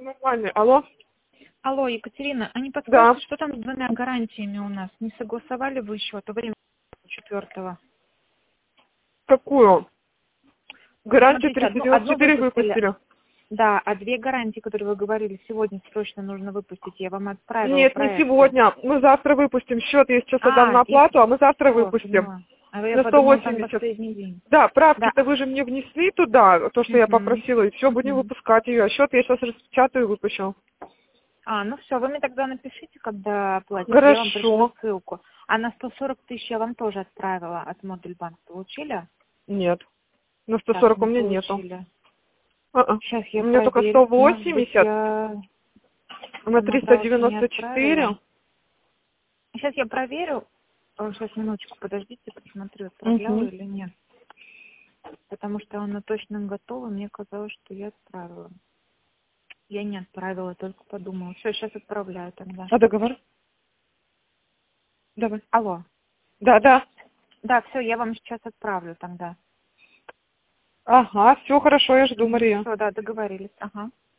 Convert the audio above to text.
Нормальный. Алло? Алло, Екатерина, а не Да. подскажете, что там с 2 гарантиями у нас? Не согласовали вы еще, а то время 4-го. Какую? Гарантию Смотрите, одну 394 выпустили. Да, а 2 гарантии, которые вы говорили, сегодня срочно нужно выпустить, я вам отправила Нет, не проекты. сегодня. Мы завтра выпустим. Счет я сейчас отдам на оплату, а мы завтра выпустим. Поняла. А я На подумала, там 180. последний день. Да, правки-то Да. вы же мне внесли туда, то, что я Мгм. попросила, и все, будем Мгм. выпускать ее. А счет я сейчас распечатаю и выпущу. Ну все, вы мне тогда напишите, когда оплатите, я вам пришлю Хорошо. ссылку. А на 140 тысяч я вам тоже отправила от Модульбанк. Получили? Нет. На Так, 140 у не меня нету. получили. Сейчас У я меня только проверю. Может быть, 180 я на смоталась и не 394. отправила. Сейчас я проверю. Сейчас минуточку, подождите, посмотрю, отправляла Угу. или нет. Потому что она точно готова, мне казалось, что я отправила. Я не отправила, только подумала. Все, сейчас отправляю тогда. А договор? Давай. Алло. Да. Да, все, я вам сейчас отправлю тогда. Ага, все хорошо, я жду, Мария. Все, да, договорились. Ага.